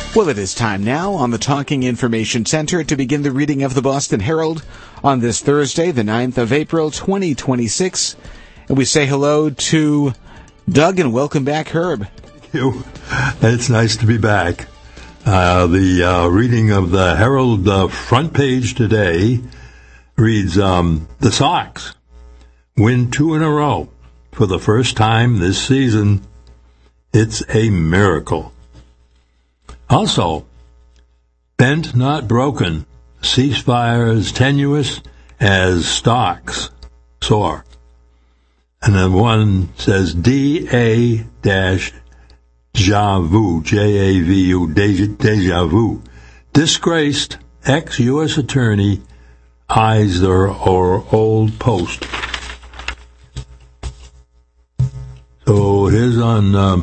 Well, it is time now on the Talking Information Center to begin the reading of the Boston Herald on this Thursday, the 9th of April, 2026. And we say hello to Doug and welcome back, Herb. Thank you. It's nice to be back. The reading of the Herald front page today reads, the Sox win 2 in a row for the first time this season. It's a miracle. Also, bent not broken, ceasefire as tenuous as stocks soar. And then one says D-A-Javu, J-A-V-U, deja vu. Disgraced ex-U.S. attorney eyes their old post. So here's on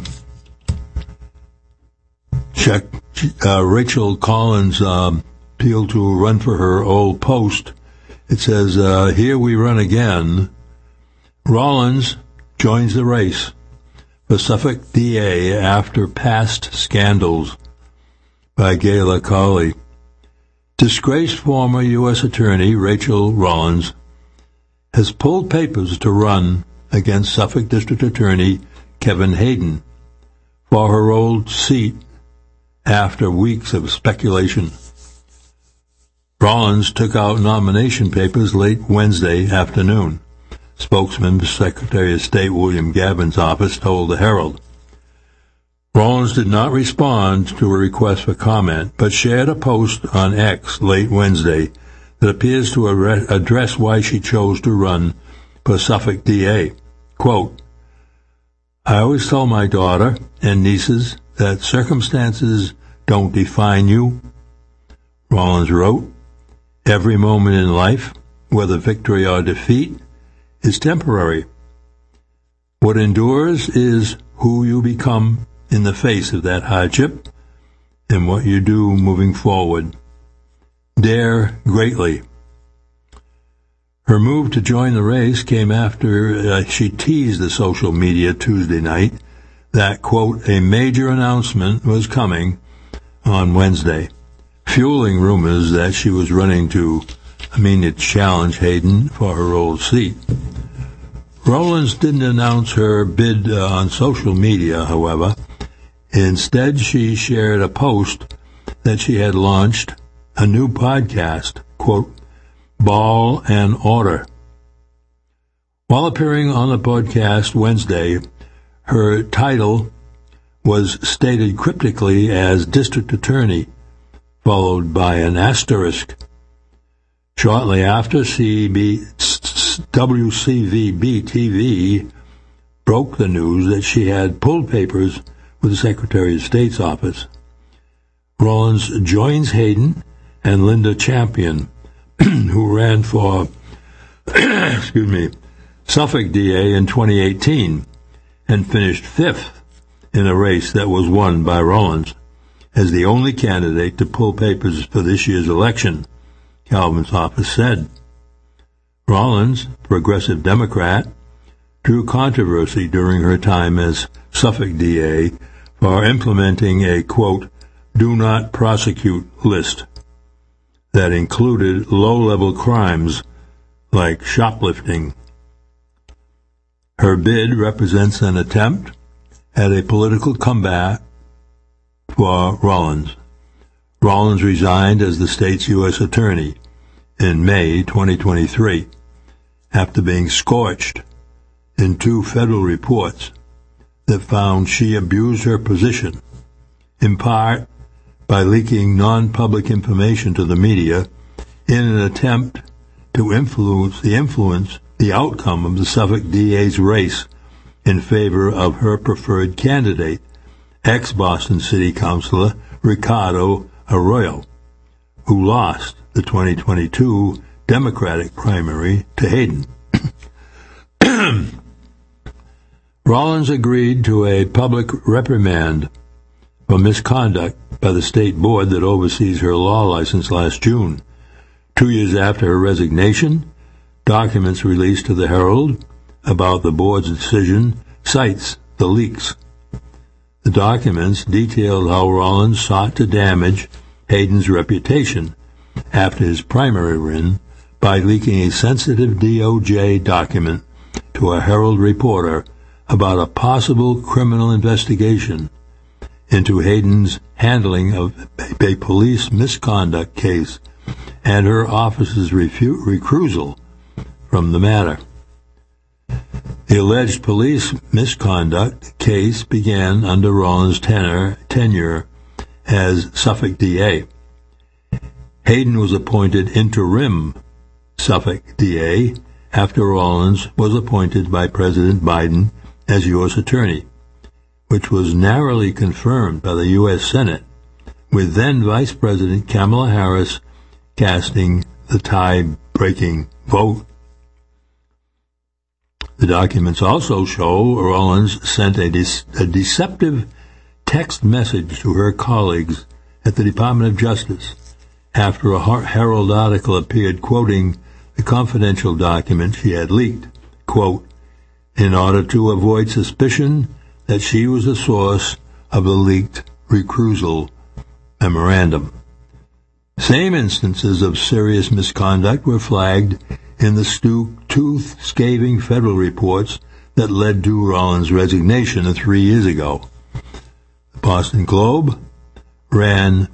Rachel Collins' appeal to run for her old post. It says, here we run again. Rollins joins the race for Suffolk DA after past scandals, by Gayla Colley. Disgraced former U.S. Attorney Rachel Rollins has pulled papers to run against Suffolk District Attorney Kevin Hayden for her old seat after weeks of speculation. Rollins took out nomination papers late Wednesday afternoon. Spokesman for Secretary of State William Gavin's office told the Herald. Rollins did not respond to a request for comment, but shared a post on X late Wednesday that appears to address why she chose to run for Suffolk DA. Quote, I always tell my daughter and nieces that circumstances don't define you. Rollins wrote, every moment in life, whether victory or defeat, is temporary. What endures is who you become in the face of that hardship and what you do moving forward. Dare greatly. Her move to join the race came after she teased the social media Tuesday night that, quote, a major announcement was coming on Wednesday, fueling rumors that she was running to challenge Hayden for her old seat. Rollins didn't announce her bid on social media, however. Instead, she shared a post that she had launched a new podcast, quote, Ball and Order. While appearing on the podcast Wednesday, her title was stated cryptically as District Attorney, followed by an asterisk. Shortly after, WCVB-TV broke the news that she had pulled papers with the Secretary of State's office. Rollins joins Hayden and Linda Champion, who ran for Suffolk DA in 2018 and finished 5th in a race that was won by Rollins as the only candidate to pull papers for this year's election, Calvin's office said. Rollins, progressive Democrat, drew controversy during her time as Suffolk DA for implementing a, quote, do not prosecute list that included low-level crimes like shoplifting. Her bid represents an attempt at a political comeback for Rollins. Rollins resigned as the state's U.S. attorney in May 2023 after being scorched in 2 federal reports that found she abused her position, in part by leaking non-public information to the media in an attempt to influence the outcome of the Suffolk DA's race in favor of her preferred candidate, ex-Boston City Councilor Ricardo Arroyo, who lost the 2022 Democratic primary to Hayden. Rollins agreed to a public reprimand for misconduct by the state board that oversees her law license last June. 2 years after her resignation, documents released to the Herald about the board's decision cites the leaks. The documents detailed how Rollins sought to damage Hayden's reputation after his primary win by leaking a sensitive DOJ document to a Herald reporter about a possible criminal investigation into Hayden's handling of a police misconduct case and her office's recusal from the matter. The alleged police misconduct case began under Rollins' tenure as Suffolk DA. Hayden was appointed interim Suffolk DA after Rollins was appointed by President Biden as U.S. Attorney, which was narrowly confirmed by the U.S. Senate, with then Vice President Kamala Harris casting the tie-breaking vote. The documents also show Rollins sent a deceptive text message to her colleagues at the Department of Justice after a Herald article appeared quoting the confidential document she had leaked, quote, in order to avoid suspicion that she was the source of the leaked recusal memorandum. Same instances of serious misconduct were flagged in the tooth-scathing federal reports that led to Rollins' resignation 3 years ago. The Boston Globe ran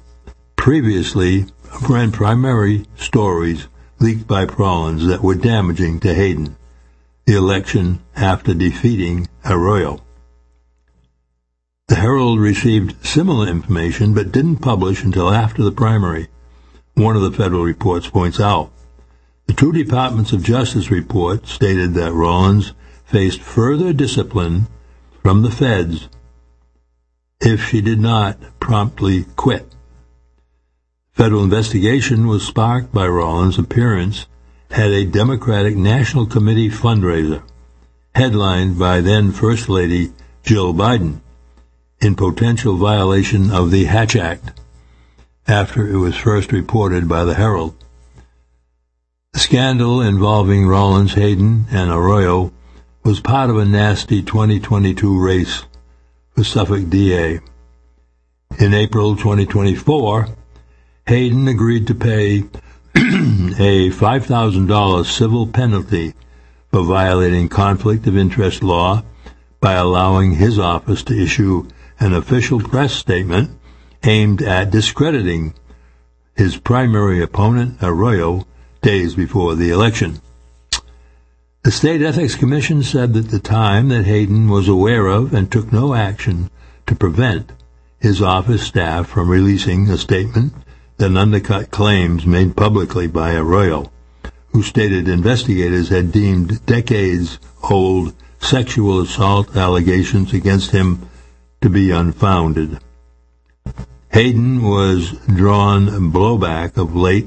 primary stories leaked by Rollins that were damaging to Hayden, the election after defeating Arroyo. The Herald received similar information but didn't publish until after the primary, one of the federal reports points out. The two Departments of Justice report stated that Rollins faced further discipline from the feds if she did not promptly quit. Federal investigation was sparked by Rollins' appearance at a Democratic National Committee fundraiser, headlined by then First Lady Jill Biden, in potential violation of the Hatch Act, after it was first reported by the Herald. The scandal involving Rollins, Hayden, and Arroyo was part of a nasty 2022 race for Suffolk DA. In April 2024, Hayden agreed to pay a $5,000 civil penalty for violating conflict of interest law by allowing his office to issue an official press statement aimed at discrediting his primary opponent, Arroyo, days before the election. The State Ethics Commission said at the time that Hayden was aware of and took no action to prevent his office staff from releasing a statement that undercut claims made publicly by Arroyo, who stated investigators had deemed decades-old sexual assault allegations against him to be unfounded. Hayden has drawn blowback of late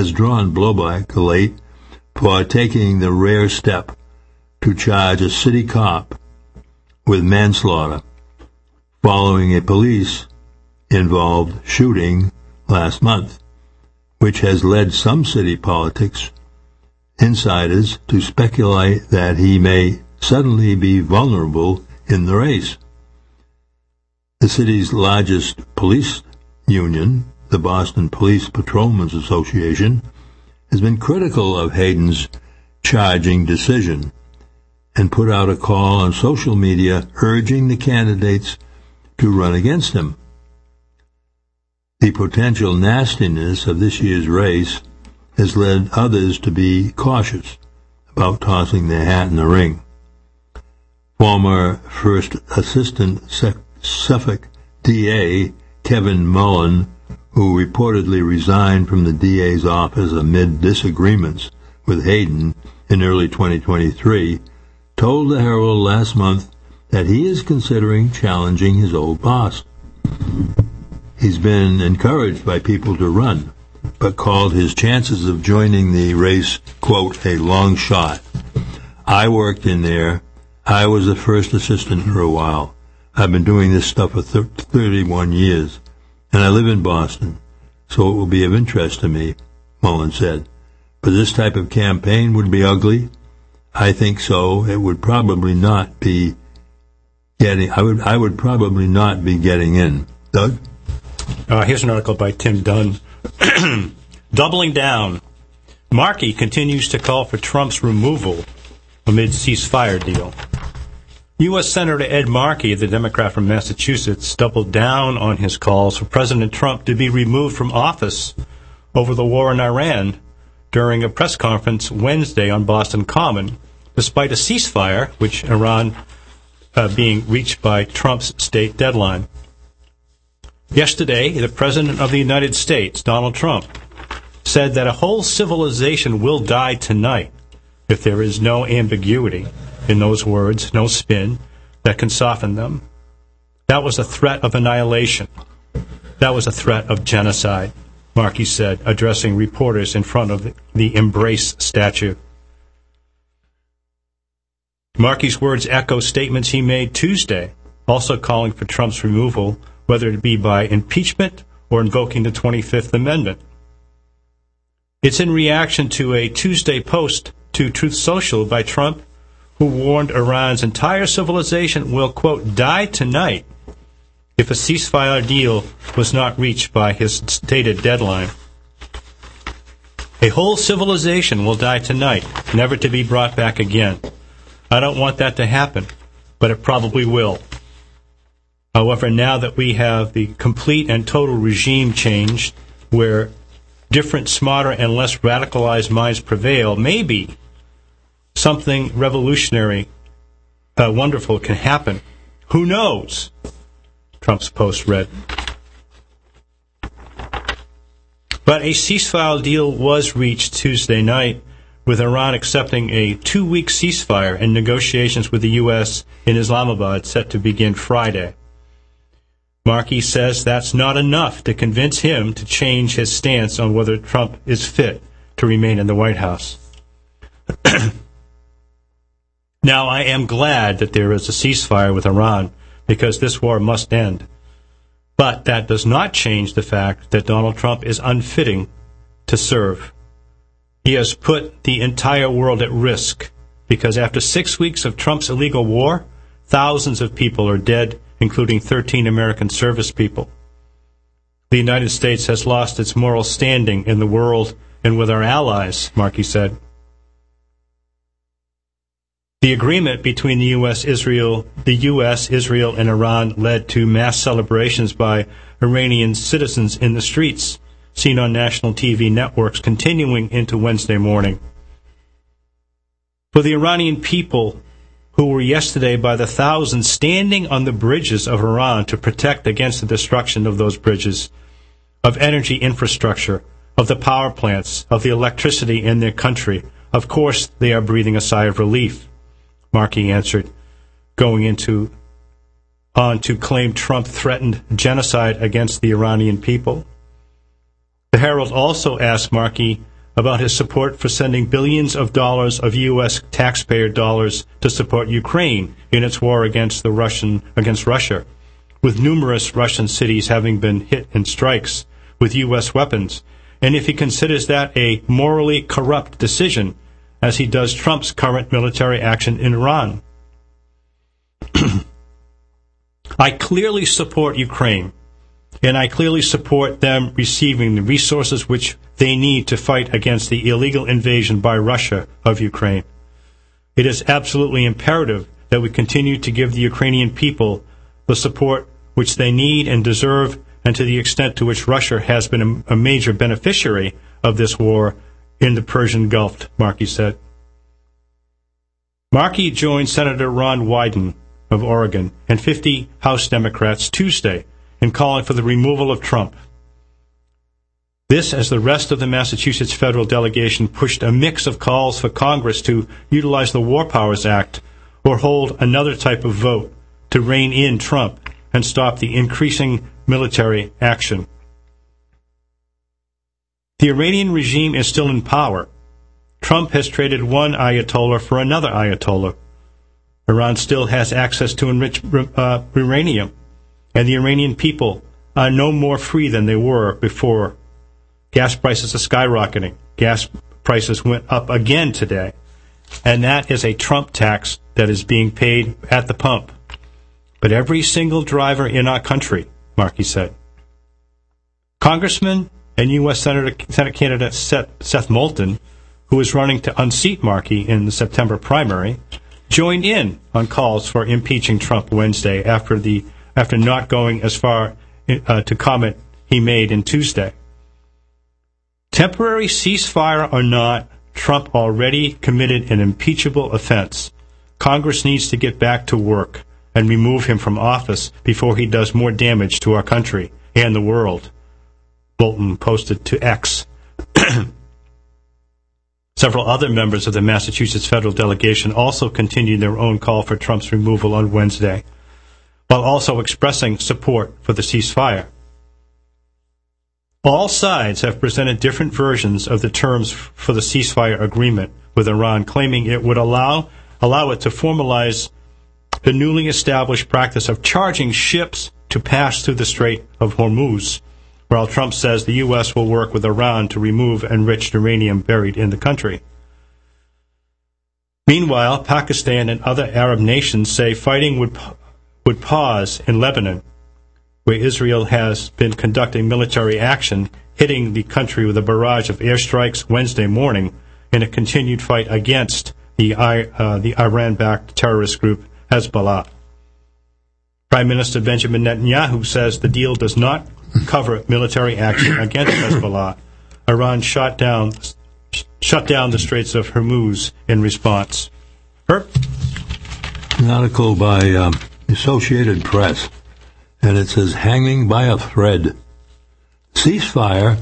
for taking the rare step to charge a city cop with manslaughter following a police-involved shooting last month, which has led some city politics insiders to speculate that he may suddenly be vulnerable in the race. The city's largest police union, the Boston Police Patrolmen's Association, has been critical of Hayden's charging decision and put out a call on social media urging the candidates to run against him. The potential nastiness of this year's race has led others to be cautious about tossing their hat in the ring. Former First Assistant Suffolk DA Kevin Mullen, who reportedly resigned from the DA's office amid disagreements with Hayden in early 2023, told the Herald last month that he is considering challenging his old boss. He's been encouraged by people to run, but called his chances of joining the race, quote, a long shot. I worked in there. I was the first assistant for a while. I've been doing this stuff for 31 years, and I live in Boston, so it will be of interest to me, Mullen said. But this type of campaign would be ugly. I think so. It would probably not be I would probably not be getting in. Doug? Here's an article by Tim Dunn. Doubling down. Markey continues to call for Trump's removal amid ceasefire deal. U.S. Senator Ed Markey, the Democrat from Massachusetts, doubled down on his calls for President Trump to be removed from office over the war in Iran during a press conference Wednesday on Boston Common, despite a ceasefire, which Iran being reached by Trump's state deadline. Yesterday, the President of the United States, Donald Trump, said that a whole civilization will die tonight if there is no ambiguity in those words, no spin that can soften them. That was a threat of annihilation. That was a threat of genocide, Markey said, addressing reporters in front of the Embrace statue. Markey's words echo statements he made Tuesday, also calling for Trump's removal, whether it be by impeachment or invoking the 25th Amendment. It's in reaction to a Tuesday post to Truth Social by Trump, who warned Iran's entire civilization will, quote, die tonight if a ceasefire deal was not reached by his stated deadline. A whole civilization will die tonight, never to be brought back again. I don't want that to happen, but it probably will. However, now that we have the complete and total regime change, where different, smarter, and less radicalized minds prevail, maybe something revolutionary, wonderful can happen. Who knows? Trump's post read. But a ceasefire deal was reached Tuesday night, with Iran accepting a 2-week ceasefire and negotiations with the U.S. in Islamabad set to begin Friday. Markey says that's not enough to convince him to change his stance on whether Trump is fit to remain in the White House. Now, I am glad that there is a ceasefire with Iran, because this war must end. But that does not change the fact that Donald Trump is unfitting to serve. He has put the entire world at risk, because after 6 weeks of Trump's illegal war, thousands of people are dead, including 13 American service people. The United States has lost its moral standing in the world and with our allies, Markey said. The agreement between the U.S., Israel, and Iran led to mass celebrations by Iranian citizens in the streets, seen on national TV networks, continuing into Wednesday morning. For the Iranian people, who were yesterday by the thousands standing on the bridges of Iran to protect against the destruction of those bridges, of energy infrastructure, of the power plants, of the electricity in their country, of course they are breathing a sigh of relief, Markey answered, going on to claim Trump threatened genocide against the Iranian people. The Herald also asked Markey about his support for sending billions of dollars of U.S. taxpayer dollars to support Ukraine in its war against Russia, with numerous Russian cities having been hit in strikes with U.S. weapons, and if he considers that a morally corrupt decision, as he does Trump's current military action in Iran. I clearly support Ukraine, and I clearly support them receiving the resources which they need to fight against the illegal invasion by Russia of Ukraine. It is absolutely imperative that we continue to give the Ukrainian people the support which they need and deserve, and to the extent to which Russia has been a major beneficiary of this war in the Persian Gulf, Markey said. Markey joined Senator Ron Wyden of Oregon and 50 House Democrats Tuesday in calling for the removal of Trump. This, as the rest of the Massachusetts federal delegation pushed a mix of calls for Congress to utilize the War Powers Act or hold another type of vote to rein in Trump and stop the increasing military action. The Iranian regime is still in power. Trump has traded one Ayatollah for another Ayatollah. Iran still has access to enriched uranium, and the Iranian people are no more free than they were before. Gas prices are skyrocketing. Gas prices went up again today, and that is a Trump tax that is being paid at the pump. but every single driver in our country, Markey said. Congressman and U.S. Senate candidate Seth Moulton, who is running to unseat Markey in the September primary, joined in on calls for impeaching Trump Wednesday after not going as far to comment he made in Tuesday. Temporary ceasefire or not, Trump already committed an impeachable offense. Congress needs to get back to work and remove him from office before he does more damage to our country and the world, Bolton posted to X. Several other members of the Massachusetts federal delegation also continued their own call for Trump's removal on Wednesday, while also expressing support for the ceasefire. All sides have presented different versions of the terms for the ceasefire agreement with Iran, claiming it would allow it to formalize the newly established practice of charging ships to pass through the Strait of Hormuz, while Trump says the U.S. will work with Iran to remove enriched uranium buried in the country. Meanwhile, Pakistan and other Arab nations say fighting would pause in Lebanon, where Israel has been conducting military action, hitting the country with a barrage of airstrikes Wednesday morning in a continued fight against the Iran-backed terrorist group Hezbollah. Prime Minister Benjamin Netanyahu says the deal does not cover military action against Hezbollah. Iran shut down the Straits of Hormuz in response. Herb? An article by the Associated Press, and it says, hanging by a thread. Ceasefire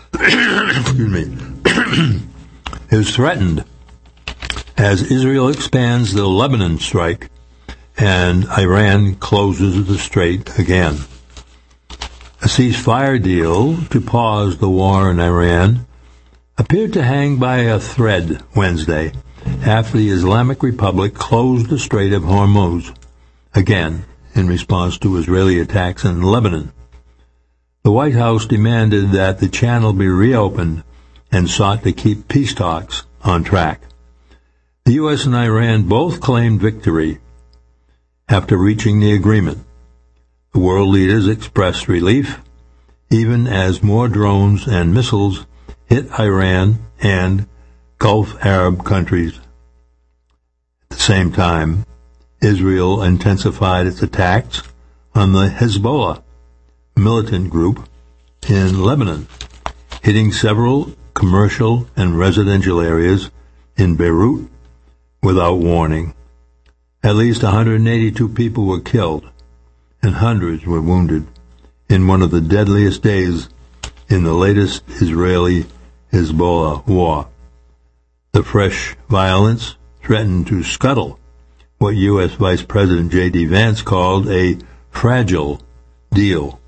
is threatened as Israel expands the Lebanon strike and Iran closes the strait again. A ceasefire deal to pause the war in Iran appeared to hang by a thread Wednesday after the Islamic Republic closed the Strait of Hormuz again in response to Israeli attacks in Lebanon. The White House demanded that the channel be reopened and sought to keep peace talks on track. The U.S. and Iran both claimed victory after reaching the agreement. The world leaders expressed relief, even as more drones and missiles hit Iran and Gulf Arab countries. At the same time, Israel intensified its attacks on the Hezbollah militant group in Lebanon, hitting several commercial and residential areas in Beirut without warning. At least 182 people were killed and hundreds were wounded in one of the deadliest days in the latest Israeli-Hezbollah war. The fresh violence threatened to scuttle what U.S. Vice President J.D. Vance called a fragile deal.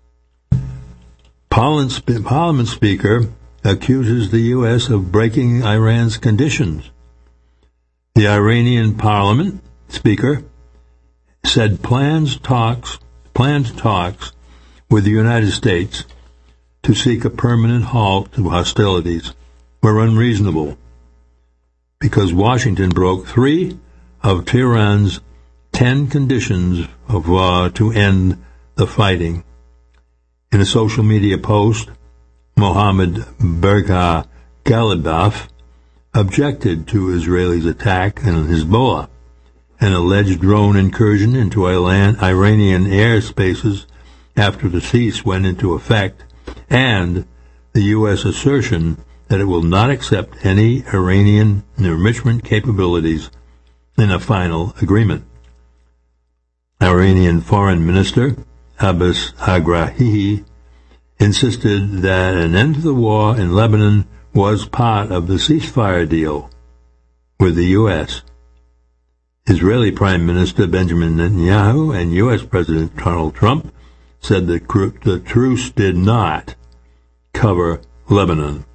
Parliament Speaker accuses the U.S. of breaking Iran's conditions. The Iranian Parliament Speaker said planned talks with the United States to seek a permanent halt to hostilities were unreasonable because Washington broke 3 of Tehran's 10 conditions to end the fighting. In a social media post, Mohammad Bergha Galibaf objected to Israel's attack on Hezbollah, an alleged drone incursion into Iranian airspaces after the cease went into effect, and the U.S. assertion that it will not accept any Iranian enrichment capabilities in a final agreement. Iranian Foreign Minister Abbas Agrahi insisted that an end to the war in Lebanon was part of the ceasefire deal with the U.S. Israeli Prime Minister Benjamin Netanyahu and U.S. President Donald Trump said that the truce did not cover Lebanon.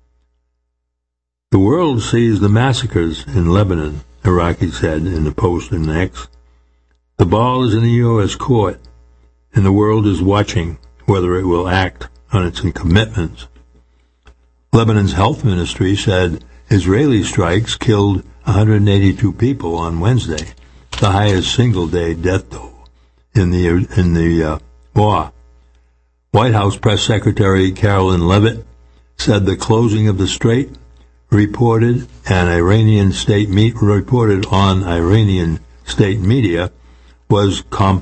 The world sees the massacres in Lebanon, Iraqi said in a post in X. The ball is in the U.S. court, and the world is watching whether it will act on its commitments. Lebanon's health ministry said Israeli strikes killed 182 people on Wednesday, the highest single-day death toll in the war. White House Press Secretary Carolyn Leavitt said the closing of the strait reported on Iranian state media was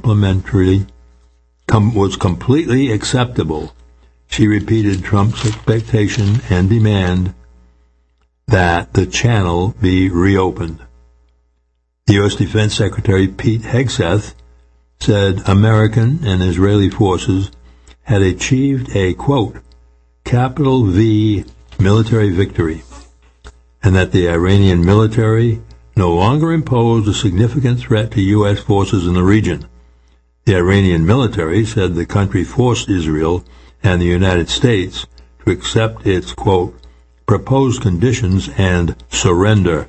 completely acceptable. She repeated Trump's expectation and demand that the channel be reopened. The U.S. Defense Secretary Pete Hegseth said American and Israeli forces had achieved a, quote, capital V military victory, and that the Iranian military no longer imposed a significant threat to U.S. forces in the region. The Iranian military said the country forced Israel and the United States to accept its, quote, proposed conditions and surrender.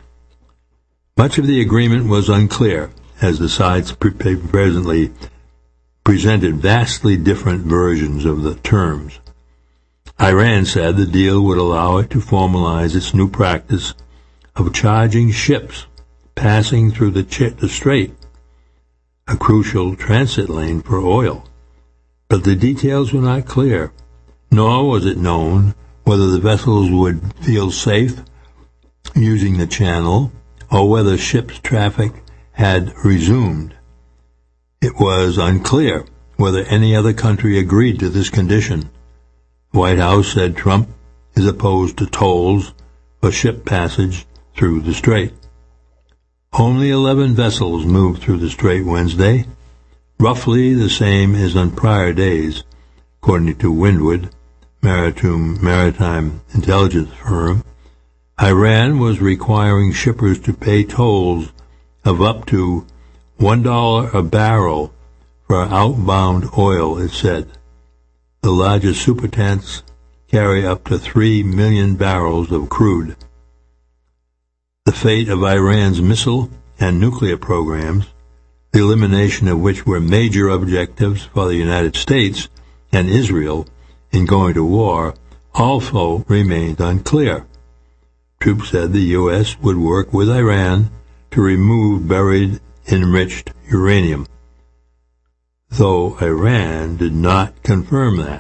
Much of the agreement was unclear, as the sides presently presented vastly different versions of the terms. Iran said the deal would allow it to formalize its new practice of charging ships passing through the strait, a crucial transit lane for oil. But the details were not clear, nor was it known whether the vessels would feel safe using the channel or whether ships' traffic had resumed. It was unclear whether any other country agreed to this condition. The White House said Trump is opposed to tolls for ship passage through the strait. Only 11 vessels moved through the strait Wednesday, roughly the same as on prior days, according to Windward, maritime intelligence firm. Iran was requiring shippers to pay tolls of up to $1 a barrel for outbound oil, it said. The largest supertanks carry up to 3 million barrels of crude. The fate of Iran's missile and nuclear programs, the elimination of which were major objectives for the United States and Israel in going to war, also remained unclear. Troops said the U.S. would work with Iran to remove buried enriched uranium, though Iran did not confirm that.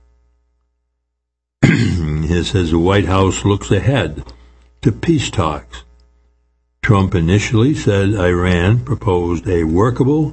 It says the White House looks ahead to peace talks. Trump initially said Iran proposed a workable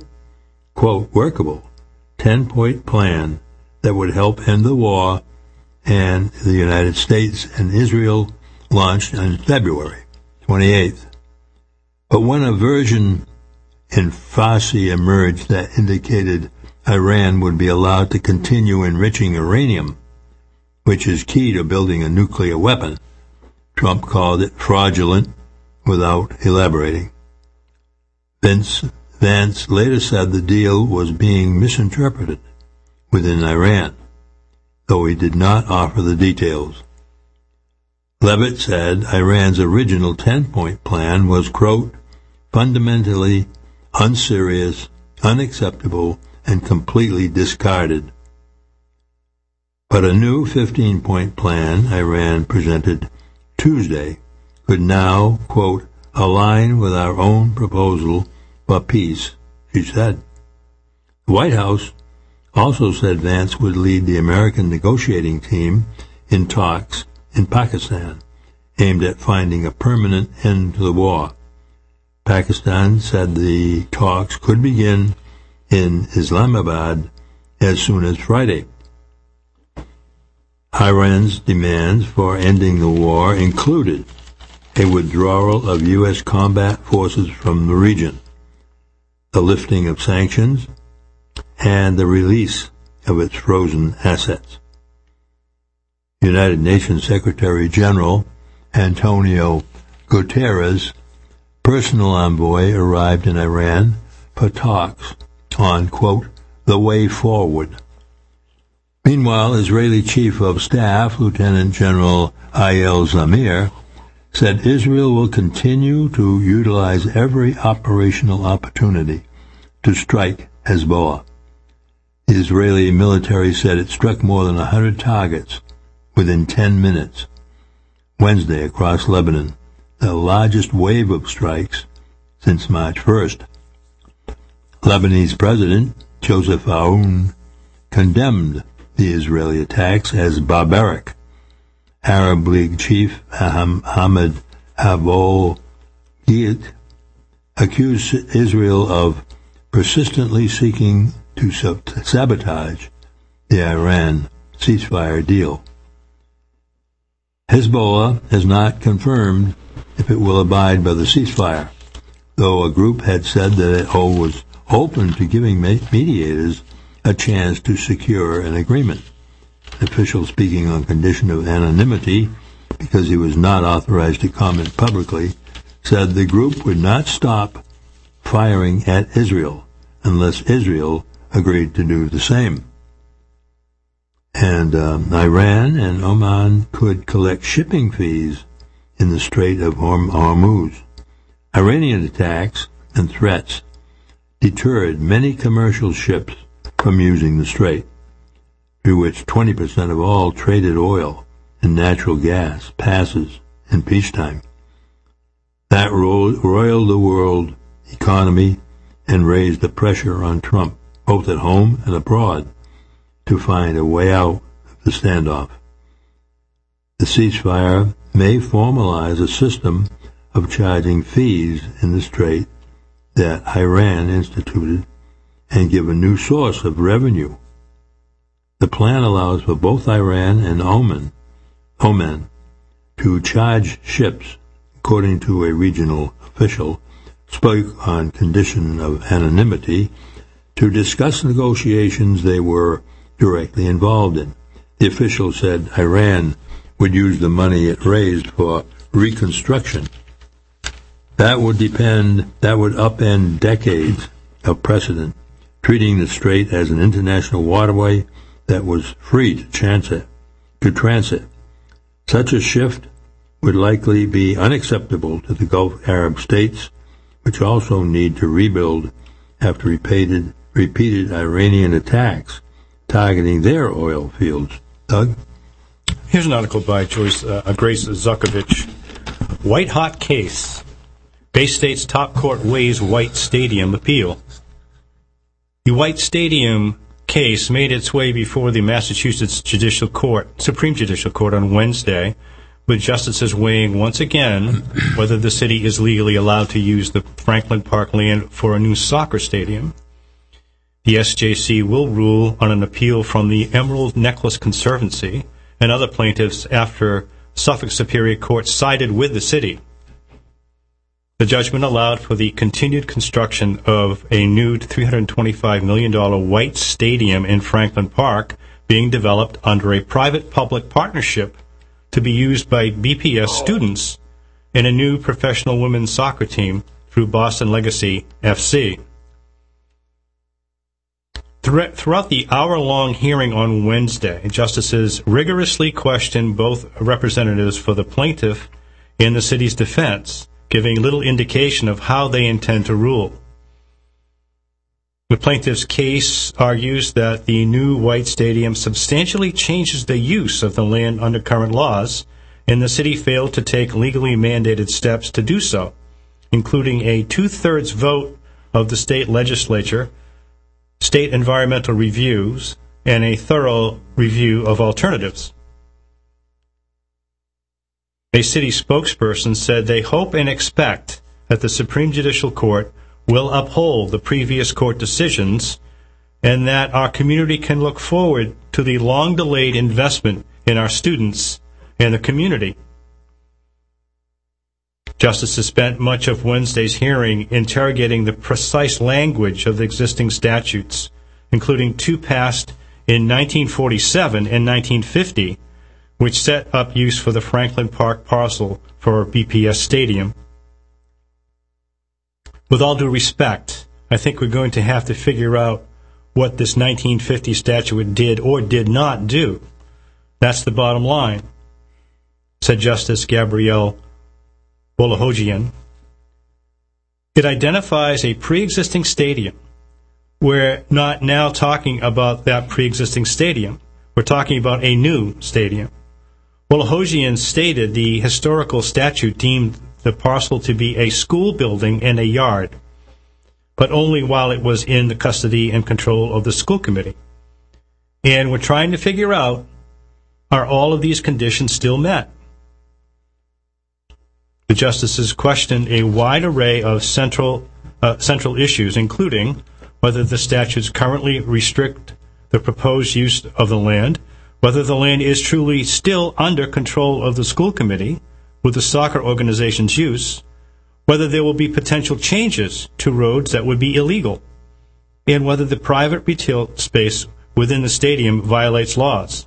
10-point plan that would help end the war, and the United States and Israel launched on February 28th. But when a version in Farsi emerged that indicated Iran would be allowed to continue enriching uranium, which is key to building a nuclear weapon, Trump called it fraudulent without elaborating. Vance later said the deal was being misinterpreted within Iran, though he did not offer the details. Leavitt said Iran's original 10-point plan was, quote, fundamentally unserious, unacceptable, and completely discarded. But a new 15-point plan Iran presented Tuesday could now, quote, align with our own proposal for peace, she said. The White House also said Vance would lead the American negotiating team in talks in Pakistan, aimed at finding a permanent end to the war. Pakistan said the talks could begin in Islamabad as soon as Friday. Iran's demands for ending the war included a withdrawal of U.S. combat forces from the region, the lifting of sanctions, and the release of its frozen assets. United Nations Secretary General Antonio Guterres' personal envoy arrived in Iran for talks on, quote, the way forward. Meanwhile, Israeli Chief of Staff Lieutenant General Eyal Zamir said Israel will continue to utilize every operational opportunity to strike Hezbollah. The Israeli military said it struck more than 100 targets within 10 minutes Wednesday across Lebanon, the largest wave of strikes since March 1st. Lebanese President Joseph Aoun condemned the Israeli attacks as barbaric. Arab League chief Ahmed Abo-Gheit accused Israel of persistently seeking to sabotage the Iran ceasefire deal. Hezbollah has not confirmed if it will abide by the ceasefire, though a group had said that it was open to giving mediators a chance to secure an agreement. An official speaking on condition of anonymity, because he was not authorized to comment publicly, said the group would not stop firing at Israel unless Israel agreed to do the same. And Iran and Oman could collect shipping fees in the Strait of Hormuz. Iranian attacks and threats deterred many commercial ships from using the strait, through which 20% of all traded oil and natural gas passes in peacetime. That roiled the world economy and raised the pressure on Trump, both at home and abroad, to find a way out of the standoff. The ceasefire may formalize a system of charging fees in the strait that Iran instituted and give a new source of revenue. The plan allows for both Iran and Oman to charge ships, according to a regional official, spoke on condition of anonymity, to discuss negotiations they were directly involved in. The official said Iran would use the money it raised for reconstruction. That would upend decades of precedent, treating the strait as an international waterway that was free to transit. Such a shift would likely be unacceptable to the Gulf Arab states, which also need to rebuild after repeated Iranian attacks targeting their oil fields. Doug? Here's an article by Grace Zukovich. White hot case. Bay State's top court weighs White Stadium appeal. The White Stadium case made its way before the Massachusetts Supreme Judicial Court on Wednesday, with justices weighing once again whether the city is legally allowed to use the Franklin Park land for a new soccer stadium. The SJC will rule on an appeal from the Emerald Necklace Conservancy and other plaintiffs after Suffolk Superior Court sided with the city. The judgment allowed for the continued construction of a new $325 million White Stadium in Franklin Park being developed under a private-public partnership to be used by BPS students in a new professional women's soccer team through Boston Legacy FC. Throughout the hour-long hearing on Wednesday, justices rigorously questioned both representatives for the plaintiff and the city's defense, giving little indication of how they intend to rule. The plaintiff's case argues that the new White Stadium substantially changes the use of the land under current laws, and the city failed to take legally mandated steps to do so, including a 2/3 vote of the state legislature, state environmental reviews, and a thorough review of alternatives. A city spokesperson said they hope and expect that the Supreme Judicial Court will uphold the previous court decisions and that our community can look forward to the long-delayed investment in our students and the community. Justices spent much of Wednesday's hearing interrogating the precise language of the existing statutes, including two passed in 1947 and 1950, which set up use for the Franklin Park parcel for BPS Stadium. With all due respect, I think we're going to have to figure out what this 1950 statute did or did not do. That's the bottom line, said Justice Gabrielle Bolohogian. It identifies a pre-existing stadium. We're not now talking about that pre-existing stadium. We're talking about a new stadium. Bolohogian stated the historical statute deemed the parcel to be a school building and a yard, but only while it was in the custody and control of the school committee. And we're trying to figure out, are all of these conditions still met? The justices questioned a wide array of central issues, including whether the statutes currently restrict the proposed use of the land, whether the land is truly still under control of the school committee with the soccer organization's use, whether there will be potential changes to roads that would be illegal, and whether the private retail space within the stadium violates laws.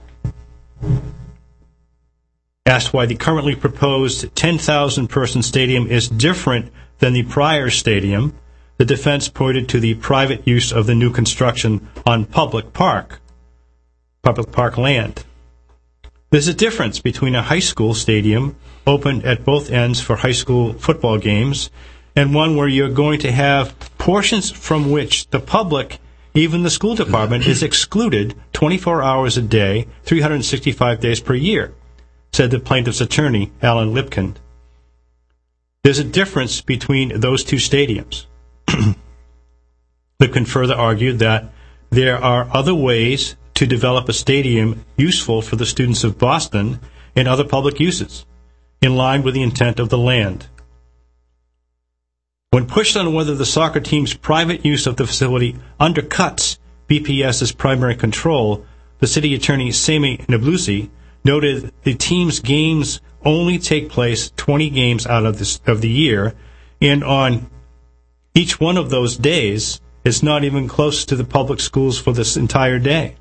Asked why the currently proposed 10,000-person stadium is different than the prior stadium, the defense pointed to the private use of the new construction on public park land. There's a difference between a high school stadium open at both ends for high school football games and one where you're going to have portions from which the public, even the school department, is excluded 24 hours a day, 365 days per year, said the plaintiff's attorney, Alan Lipkind. There's a difference between those two stadiums. Lipkind further argued that there are other ways to develop a stadium useful for the students of Boston and other public uses, in line with the intent of the land. When pushed on whether the soccer team's private use of the facility undercuts BPS's primary control, the city attorney, Sami Nablusi, noted the team's games only take place 20 games out of the year, and on each one of those days is not even close to the public schools for this entire day.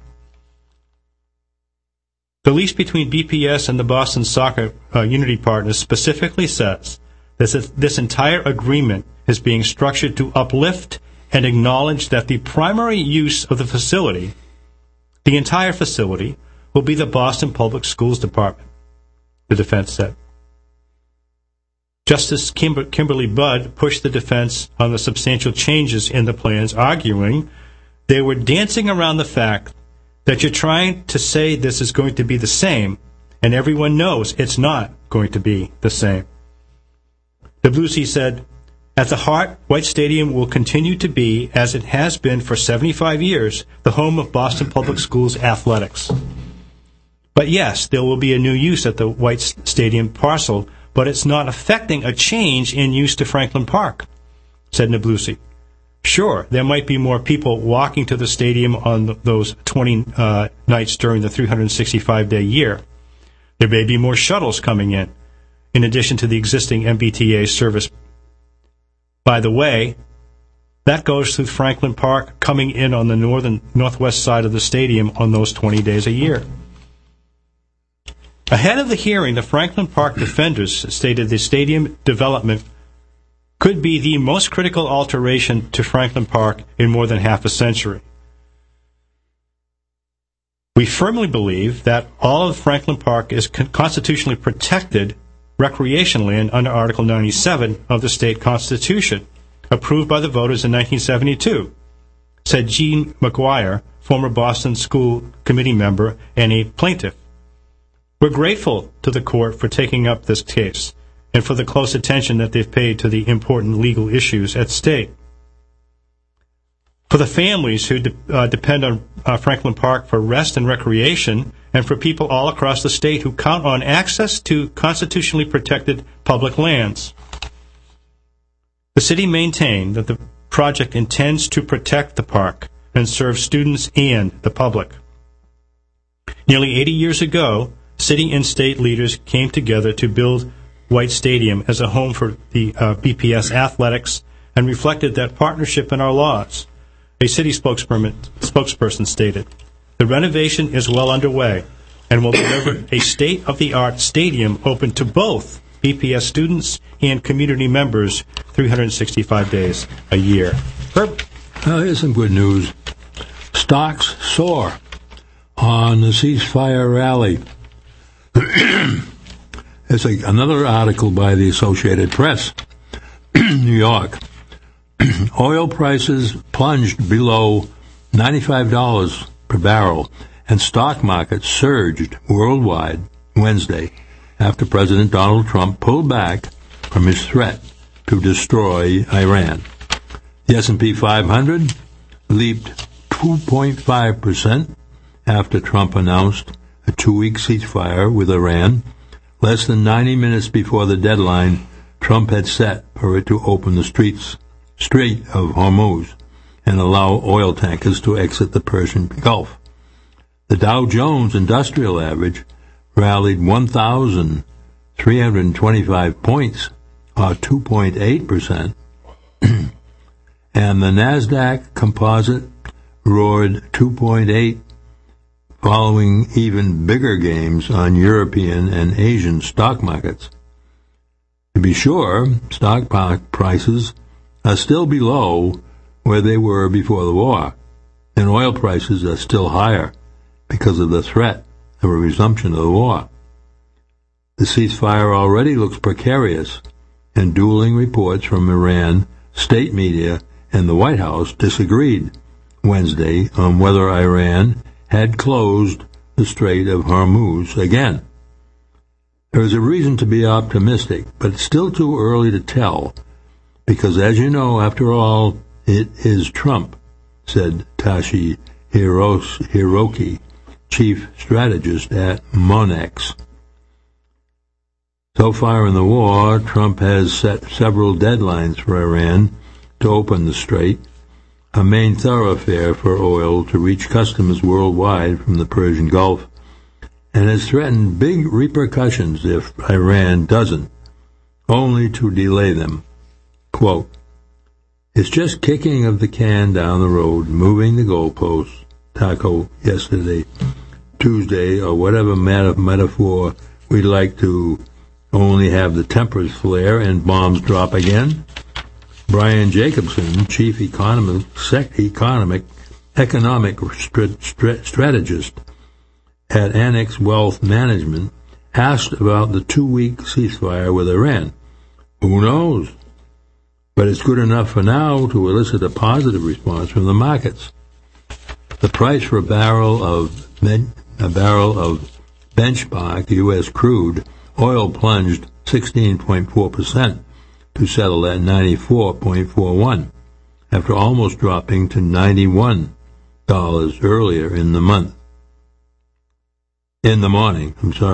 The lease between BPS and the Boston Soccer Unity Partners specifically says that this entire agreement is being structured to uplift and acknowledge that the primary use of the facility, the entire facility, will be the Boston Public Schools Department, the defense said. Justice Kimberly Budd pushed the defense on the substantial changes in the plans, arguing they were dancing around the fact that you're trying to say this is going to be the same, and everyone knows it's not going to be the same. Nablusi said, at the heart, White Stadium will continue to be, as it has been for 75 years, the home of Boston Public Schools athletics. But yes, there will be a new use at the White Stadium parcel, but it's not affecting a change in use to Franklin Park, said Nablusi. Sure, there might be more people walking to the stadium on those 20 nights during the 365-day year. There may be more shuttles coming in addition to the existing MBTA service. By the way, that goes through Franklin Park, coming in on the northwest side of the stadium on those 20 days a year. Ahead of the hearing, the Franklin Park defenders stated the stadium development could be the most critical alteration to Franklin Park in more than half a century. We firmly believe that all of Franklin Park is constitutionally protected recreation land under Article 97 of the state constitution, approved by the voters in 1972, said Gene McGuire, former Boston School Committee member and a plaintiff. We're grateful to the court for taking up this case and for the close attention that they've paid to the important legal issues at stake. For the families who depend on Franklin Park for rest and recreation, and for people all across the state who count on access to constitutionally protected public lands. The city maintained that the project intends to protect the park and serve students and the public. Nearly 80 years ago, city and state leaders came together to build White Stadium as a home for the BPS athletics and reflected that partnership in our laws. A city spokesperson stated, the renovation is well underway and will deliver a state-of-the-art stadium open to both BPS students and community members 365 days a year. Well, here's some good news. Stocks soar on the ceasefire rally. There's another article by the Associated Press. New York. Oil prices plunged below $95 per barrel, and stock markets surged worldwide Wednesday after President Donald Trump pulled back from his threat to destroy Iran. The S&P 500 leaped 2.5% after Trump announced a 2-week ceasefire with Iran. Less than 90 minutes before the deadline Trump had set for it to open the Strait of Hormuz and allow oil tankers to exit the Persian Gulf. The Dow Jones Industrial Average rallied 1,325 points, or 2.8%, and the Nasdaq Composite roared 2.8%, following even bigger gains on European and Asian stock markets. To be sure, stock prices are still below where they were before the war, and oil prices are still higher because of the threat of a resumption of the war. The ceasefire already looks precarious, and dueling reports from Iran, state media, and the White House disagreed Wednesday on whether Iran had closed the Strait of Hormuz again. There is a reason to be optimistic, but it's still too early to tell, because as you know, after all, it is Trump, said Tashi Hiroki, chief strategist at Monex. So far in the war, Trump has set several deadlines for Iran to open the strait, a main thoroughfare for oil to reach customers worldwide from the Persian Gulf, and has threatened big repercussions if Iran doesn't, only to delay them. Quote, "It's just kicking of the can down the road, moving the goalposts," Taco yesterday, Tuesday, or whatever metaphor we'd like to only have the tempers flare and bombs drop again. Brian Jacobson, chief economic strategist at Annex Wealth Management, asked about the 2-week ceasefire with Iran. Who knows? But it's good enough for now to elicit a positive response from the markets. The price for a barrel of benchmark U.S. crude oil plunged 16.4% to settle at $94.41 after almost dropping to $91 earlier in the morning.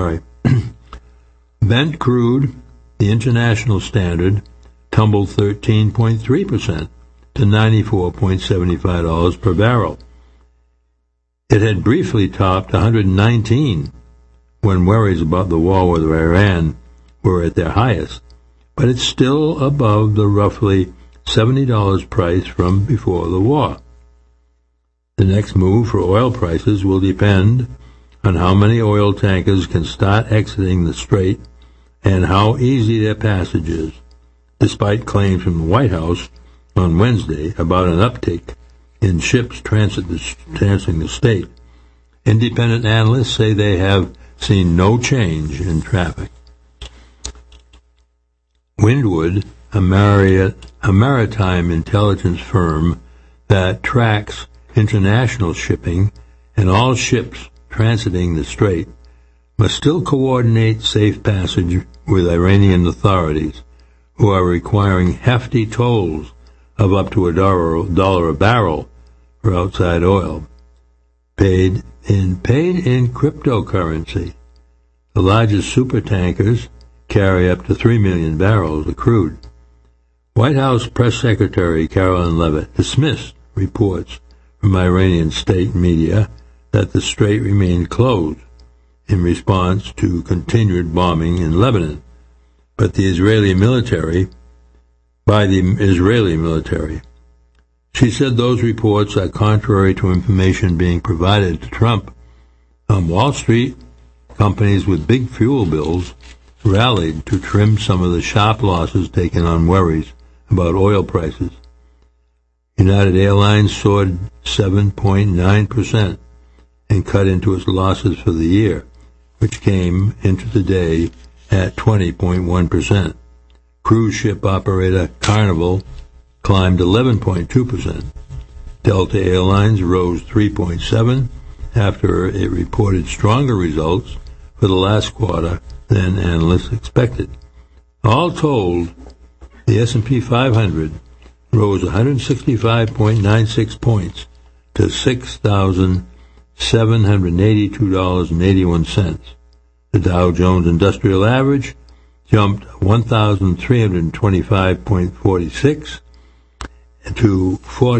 Brent crude, the international standard, tumbled 13.3% to $94.75 per barrel. It had briefly topped 119 when worries about the war with Iran were at their highest, but it's still above the roughly $70 price from before the war. The next move for oil prices will depend on how many oil tankers can start exiting the strait and how easy their passage is, despite claims from the White House on Wednesday about an uptick in ships transiting the state. Independent analysts say they have seen no change in traffic. Windward, a maritime intelligence firm that tracks international shipping and all ships transiting the strait, must still coordinate safe passage with Iranian authorities, who are requiring hefty tolls of up to $1 a barrel for outside oil, paid in cryptocurrency. The largest supertankers carry up to 3 million barrels of crude. White House Press Secretary Caroline Leavitt dismissed reports from Iranian state media that the strait remained closed in response to continued bombing in Lebanon, by the Israeli military. She said those reports are contrary to information being provided to Trump. On Wall Street, companies with big fuel bills rallied to trim some of the sharp losses taken on worries about oil prices. United Airlines soared 7.9% and cut into its losses for the year, which came into the day at 20.1%. Cruise ship operator Carnival climbed 11.2%. Delta Airlines rose 3.7% after it reported stronger results for the last quarter than analysts expected. All told, the S&P 500 rose 165.96 points to $6,782.81. The Dow Jones Industrial Average jumped 1,325.46 to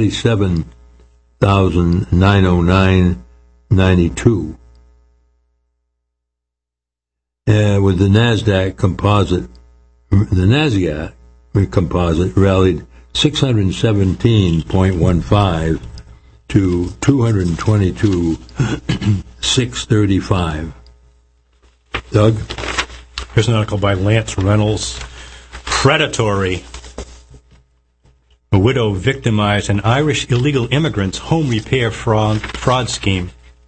47,909.92. With the Nasdaq Composite, rallied 617.15 to 222,635. Doug? Here's an article by Lance Reynolds. Predatory. A widow victimized an Irish illegal immigrant's home repair fraud scheme.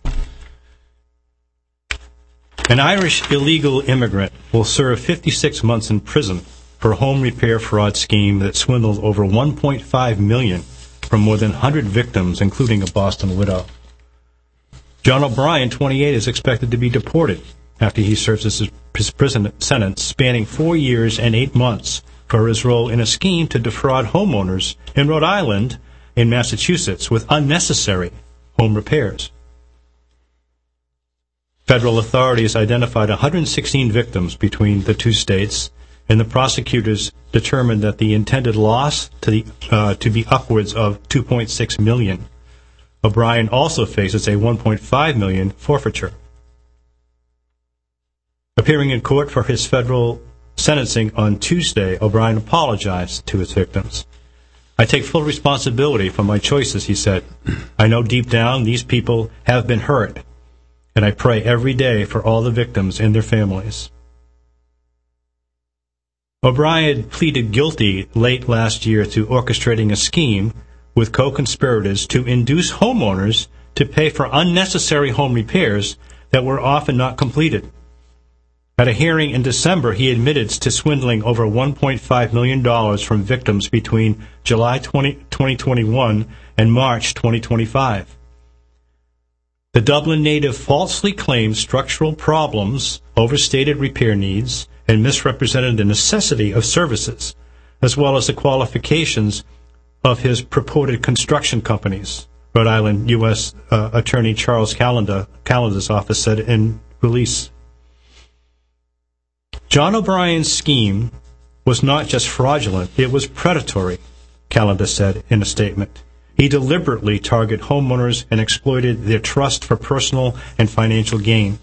An Irish illegal immigrant will serve 56 months in prison for a home repair fraud scheme that swindled over $1.5 million from more than 100 victims, including a Boston widow. John O'Brien, 28, is expected to be deported after he serves his prison sentence spanning 4 years and 8 months for his role in a scheme to defraud homeowners in Rhode Island and Massachusetts with unnecessary home repairs. Federal authorities identified 116 victims between the two states, and the prosecutors determined that the intended loss to be upwards of $2.6 million. O'Brien also faces a $1.5 million forfeiture. Appearing in court for his federal sentencing on Tuesday, O'Brien apologized to his victims. "I take full responsibility for my choices," he said. "I know deep down these people have been hurt, and I pray every day for all the victims and their families." O'Brien pleaded guilty late last year to orchestrating a scheme with co-conspirators to induce homeowners to pay for unnecessary home repairs that were often not completed. At a hearing in December, he admitted to swindling over $1.5 million from victims between July 2021 and March 2025. The Dublin native falsely claimed structural problems, overstated repair needs, and misrepresented the necessity of services, as well as the qualifications of his purported construction companies, Rhode Island U.S. Attorney Charles Callender's office said in release. John O'Brien's scheme was not just fraudulent, it was predatory, Callender said in a statement. He deliberately targeted homeowners and exploited their trust for personal and financial gain.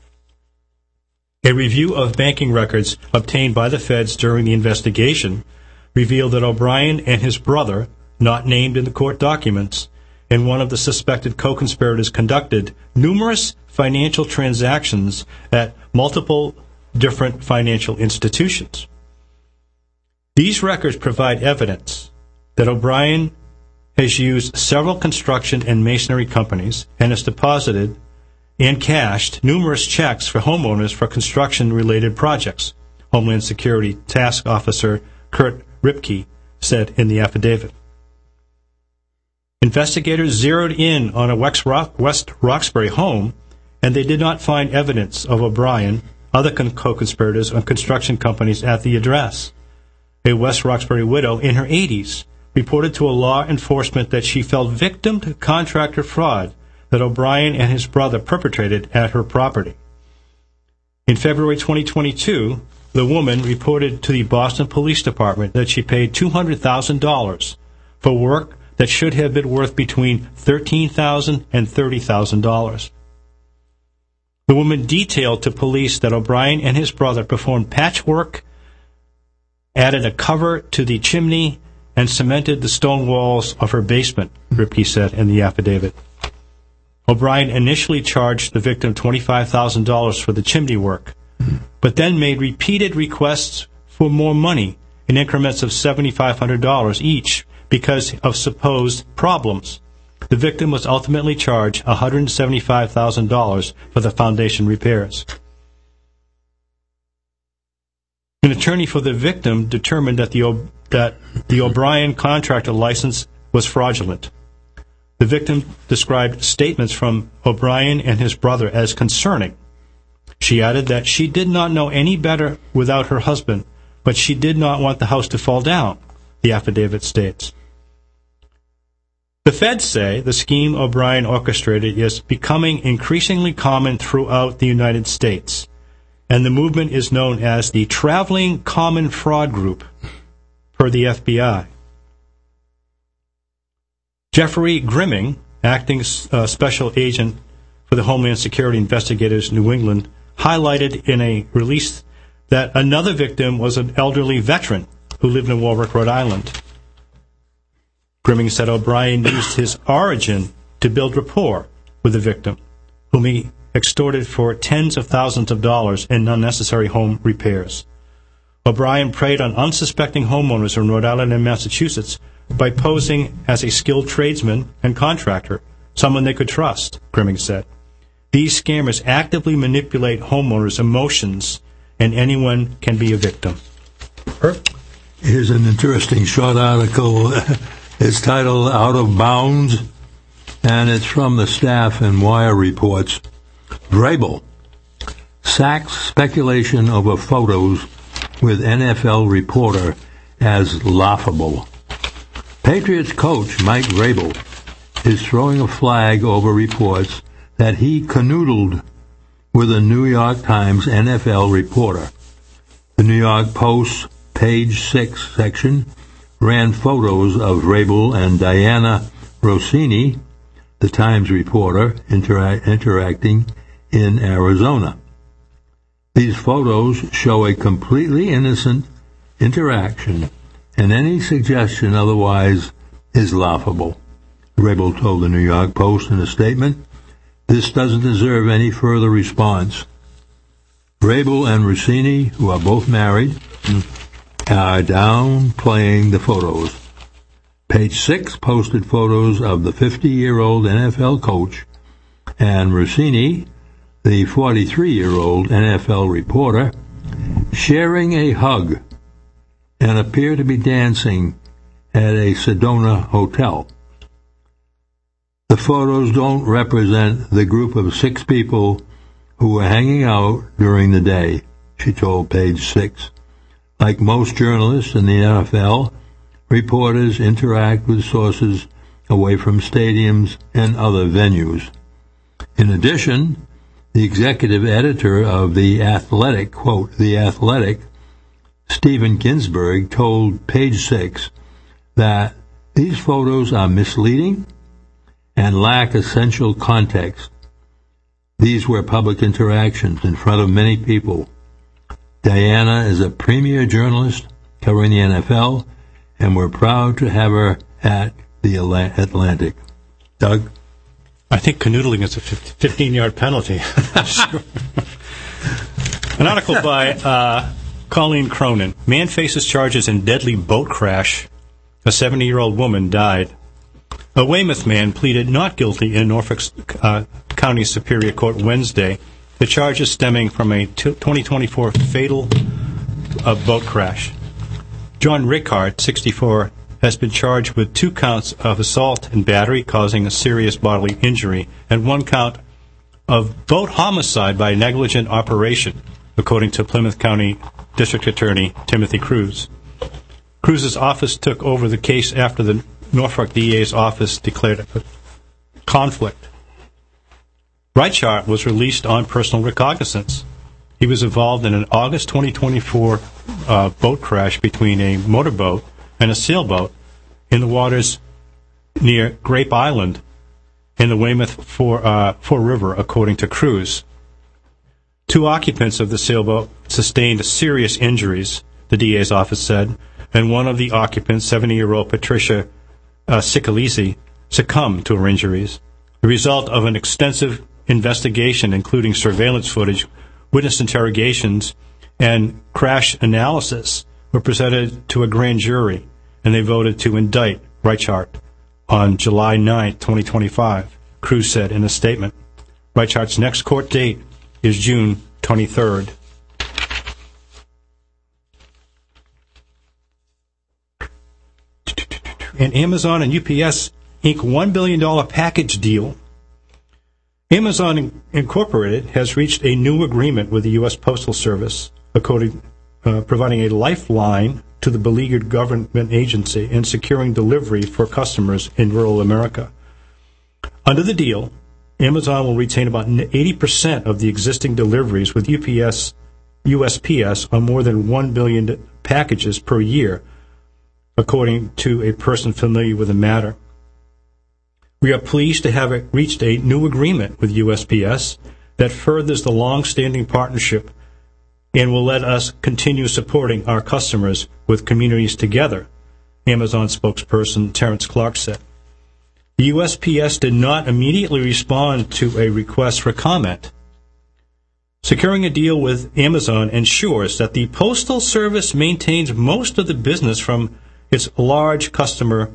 A review of banking records obtained by the feds during the investigation revealed that O'Brien and his brother, not named in the court documents, and one of the suspected co-conspirators conducted numerous financial transactions at multiple different financial institutions. These records provide evidence that O'Brien has used several construction and masonry companies and has deposited and cashed numerous checks for homeowners for construction-related projects, Homeland Security Task Officer Kurt Ripke said in the affidavit. Investigators zeroed in on a West Roxbury home, and they did not find evidence of O'Brien, other co-conspirators, and construction companies at the address. A West Roxbury widow in her 80s reported to law enforcement that she fell victim to contractor fraud that O'Brien and his brother perpetrated at her property. In February 2022, the woman reported to the Boston Police Department that she paid $200,000 for work that should have been worth between $13,000 and $30,000. The woman detailed to police that O'Brien and his brother performed patchwork, added a cover to the chimney, and cemented the stone walls of her basement, Ripke said in the affidavit. O'Brien initially charged the victim $25,000 for the chimney work, but then made repeated requests for more money in increments of $7,500 each because of supposed problems. The victim was ultimately charged $175,000 for the foundation repairs. An attorney for the victim determined that the O'Brien contractor license was fraudulent. The victim described statements from O'Brien and his brother as concerning. She added that she did not know any better without her husband, but she did not want the house to fall down, the affidavit states. The feds say the scheme O'Brien orchestrated is becoming increasingly common throughout the United States, and the movement is known as the Traveling Common Fraud Group, per the FBI. Jeffrey Grimming, acting special agent for the Homeland Security Investigators New England, highlighted in a release that another victim was an elderly veteran who lived in Warwick, Rhode Island. Grimming said O'Brien used his origin to build rapport with the victim, whom he extorted for tens of thousands of dollars in unnecessary home repairs. O'Brien preyed on unsuspecting homeowners in Rhode Island and Massachusetts by posing as a skilled tradesman and contractor, someone they could trust, Grimming said. These scammers actively manipulate homeowners' emotions, and anyone can be a victim. Here's an interesting short article. It's titled Out of Bounds, and it's from the staff and Wire reports. Vrabel sacks speculation over photos with NFL reporter as laughable. Patriots coach Mike Vrabel is throwing a flag over reports that he canoodled with a New York Times NFL reporter. The New York Post page 6 section ran photos of Vrabel and Diana Rossini, the Times reporter, interacting in Arizona. These photos show a completely innocent interaction, and any suggestion otherwise is laughable. Vrabel told the New York Post in a statement, "This doesn't deserve any further response." Vrabel and Rossini, who are both married, are downplaying the photos. Page 6 posted photos of the 50-year-old NFL coach and Rossini, the 43-year-old NFL reporter, sharing a hug and appear to be dancing at a Sedona hotel. The photos don't represent the group of 6 people who were hanging out during the day, she told Page 6. Like most journalists in the NFL, reporters interact with sources away from stadiums and other venues. In addition, the executive editor of The Athletic, quote, The Athletic, Stephen Ginsburg, told Page 6 that these photos are misleading and lack essential context. These were public interactions in front of many people. Diana is a premier journalist covering the NFL, and we're proud to have her at the Atlantic. Doug? I think canoodling is a 15-yard penalty. An article by Colleen Cronin. Man faces charges in deadly boat crash. A 70-year-old woman died. A Weymouth man pleaded not guilty in Norfolk County Superior Court Wednesday. The charges stemming from a 2024 fatal boat crash. John Rickard, 64, has been charged with 2 counts of assault and battery causing a serious bodily injury and 1 count of boat homicide by negligent operation, according to Plymouth County District Attorney Timothy Cruz. Cruz's office took over the case after the Norfolk DA's office declared a conflict. Reichart was released on personal recognizance. He was involved in an August 2024 boat crash between a motorboat and a sailboat in the waters near Grape Island in the Weymouth Fore River, according to Cruz. 2 occupants of the sailboat sustained serious injuries, the DA's office said, and one of the occupants, 70-year-old Patricia Sicalisi, succumbed to her injuries. The result of an extensive investigation, including surveillance footage, witness interrogations, and crash analysis, were presented to a grand jury, and they voted to indict Reichart on July 9, 2025, Cruz said in a statement. Reichart's next court date is June 23rd. And Amazon and UPS ink $1 billion package deal. Amazon Incorporated has reached a new agreement with the U.S. Postal Service, providing a lifeline to the beleaguered government agency in securing delivery for customers in rural America. Under the deal, Amazon will retain about 80% of the existing deliveries with USPS on more than 1 billion packages per year, according to a person familiar with the matter. We are pleased to have reached a new agreement with USPS that furthers the long-standing partnership and will let us continue supporting our customers with Communities Together, Amazon spokesperson Terrence Clark said. The USPS did not immediately respond to a request for comment. Securing a deal with Amazon ensures that the Postal Service maintains most of the business from its largest customer,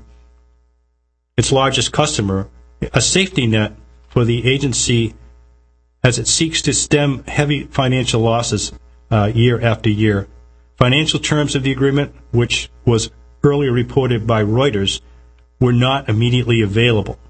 a safety net for the agency as it seeks to stem heavy financial losses year after year. Financial terms of the agreement, which was earlier reported by Reuters, were not immediately available.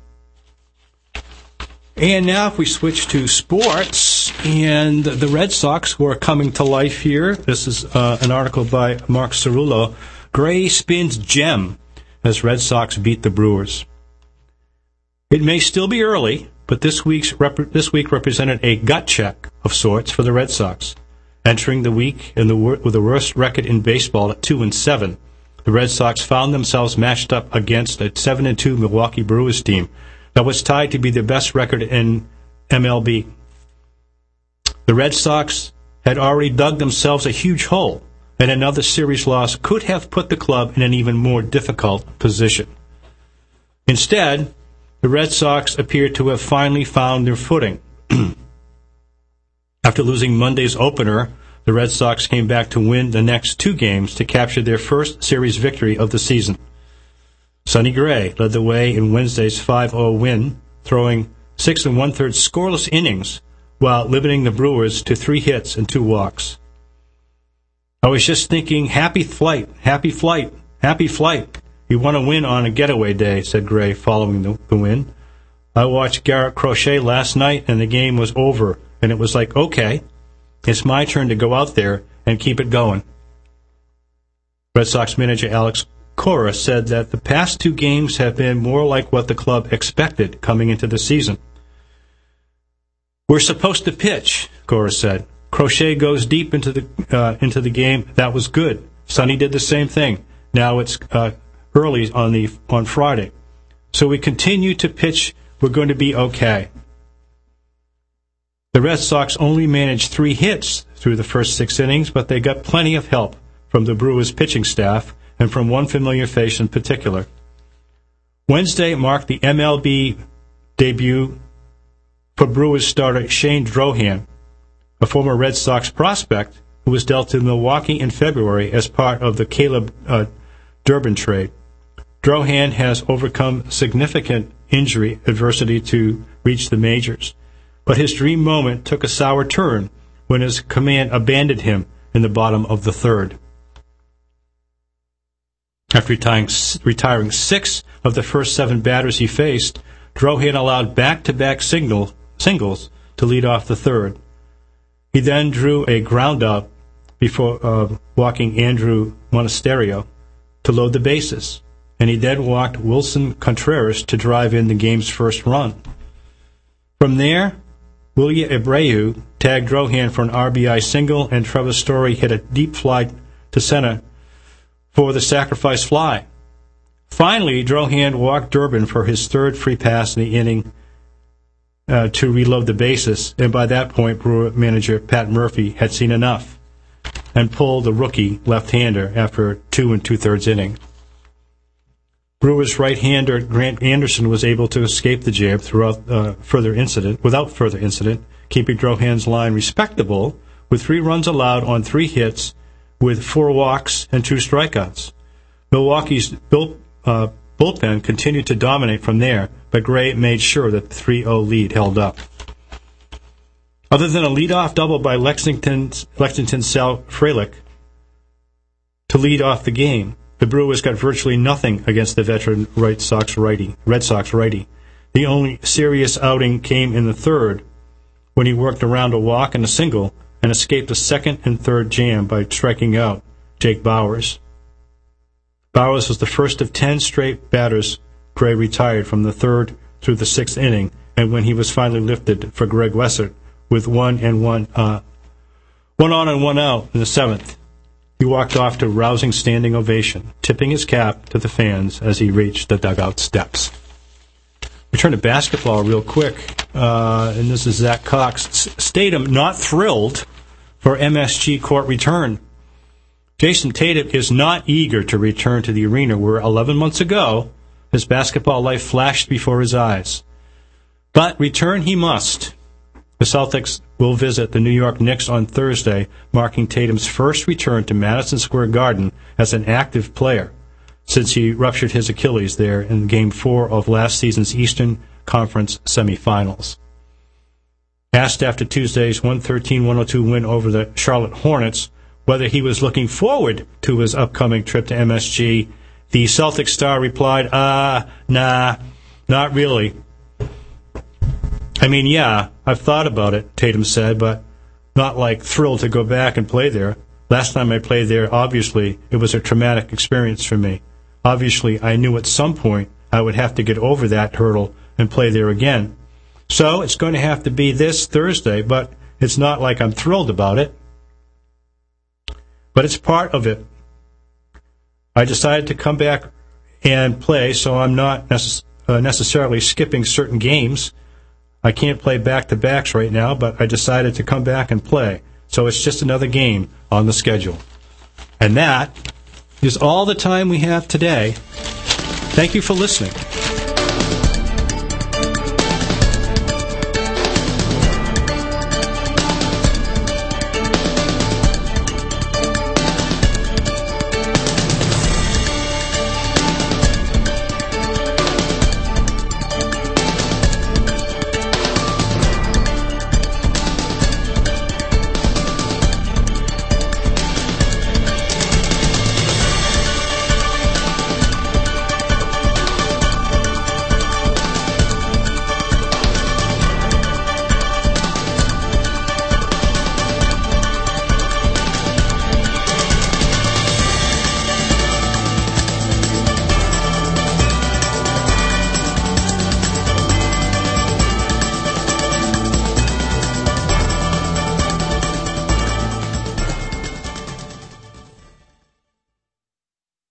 And now if we switch to sports, and the Red Sox who are coming to life here. This is an article by Mark Cerullo. Gray spins gem as Red Sox beat the Brewers. It may still be early, but this week represented a gut check of sorts for the Red Sox. Entering the week with the worst record in baseball at 2-7, the Red Sox found themselves matched up against a 7-2 Milwaukee Brewers team that was tied to be the best record in MLB. The Red Sox had already dug themselves a huge hole, and another series loss could have put the club in an even more difficult position. Instead, the Red Sox appeared to have finally found their footing. After losing Monday's opener, the Red Sox came back to win the next 2 games to capture their first series victory of the season. Sonny Gray led the way in Wednesday's 5-0 win, throwing 6 1/3 scoreless innings while limiting the Brewers to 3 hits and 2 walks. I was just thinking, happy flight, happy flight, happy flight. You want to win on a getaway day, said Gray following the win. I watched Garrett Crochet last night, and the game was over, and it was like, okay, it's my turn to go out there and keep it going. Red Sox manager Alex Cora said that the past 2 games have been more like what the club expected coming into the season. We're supposed to pitch, Cora said. Crochet goes deep into the game. That was good. Sonny did the same thing. Now it's early on Friday. So we continue to pitch. We're going to be okay. The Red Sox only managed 3 hits through the first 6 innings, but they got plenty of help from the Brewers pitching staff and from one familiar face in particular. Wednesday marked the MLB debut for Brewers starter Shane Drohan, a former Red Sox prospect who was dealt to Milwaukee in February as part of the Caleb Durbin trade. Drohan has overcome significant injury adversity to reach the majors, but his dream moment took a sour turn when his command abandoned him in the bottom of the 3rd. After retiring 6 of the first 7 batters he faced, Drohan allowed back-to-back singles to lead off the 3rd. He then drew a ground-out before walking Andrew Monasterio to load the bases, and he then walked Wilson Contreras to drive in the game's first run. From there, William Abreu tagged Drohan for an RBI single, and Trevor Story hit a deep fly to center for the sacrifice fly. Finally, Drohan walked Durbin for his 3rd free pass in the inning to reload the bases, and by that point, Brewer manager Pat Murphy had seen enough and pulled the rookie left-hander after 2 2/3 inning. Brewers right-hander Grant Anderson was able to escape the jab without further incident, keeping Drohan's line respectable with 3 runs allowed on 3 hits with 4 walks and 2 strikeouts. Milwaukee's bullpen continued to dominate from there, but Gray made sure that the 3-0 lead held up. Other than a leadoff double by Lexington's Sal Frelick to lead off the game, the Brewers got virtually nothing against the veteran Red Sox righty. The only serious outing came in the 3rd, when he worked around a walk and a single and escaped a 2nd and 3rd jam by striking out Jake Bowers. Bowers was the first of 10 straight batters Gray retired from the third through the sixth inning, and when he was finally lifted for Greg Wessert with one on and one out in the seventh, he walked off to a rousing standing ovation, tipping his cap to the fans as he reached the dugout steps. We turn to basketball real quick, and this is Zach Cox. Tatum not thrilled for MSG court return. Jason Tatum is not eager to return to the arena where 11 months ago his basketball life flashed before his eyes. But return he must. The Celtics will visit the New York Knicks on Thursday, marking Tatum's first return to Madison Square Garden as an active player since he ruptured his Achilles there in Game 4 of last season's Eastern Conference semifinals. Asked after Tuesday's 113-102 win over the Charlotte Hornets whether he was looking forward to his upcoming trip to MSG, the Celtics star replied, nah, not really. I mean, yeah, I've thought about it, Tatum said, but not like thrilled to go back and play there. Last time I played there, obviously, it was a traumatic experience for me. Obviously, I knew at some point I would have to get over that hurdle and play there again. So it's going to have to be this Thursday, but it's not like I'm thrilled about it. But it's part of it. I decided to come back and play, so I'm not necessarily skipping certain games. I can't play back-to-backs right now, but I decided to come back and play. So it's just another game on the schedule. And that is all the time we have today. Thank you for listening.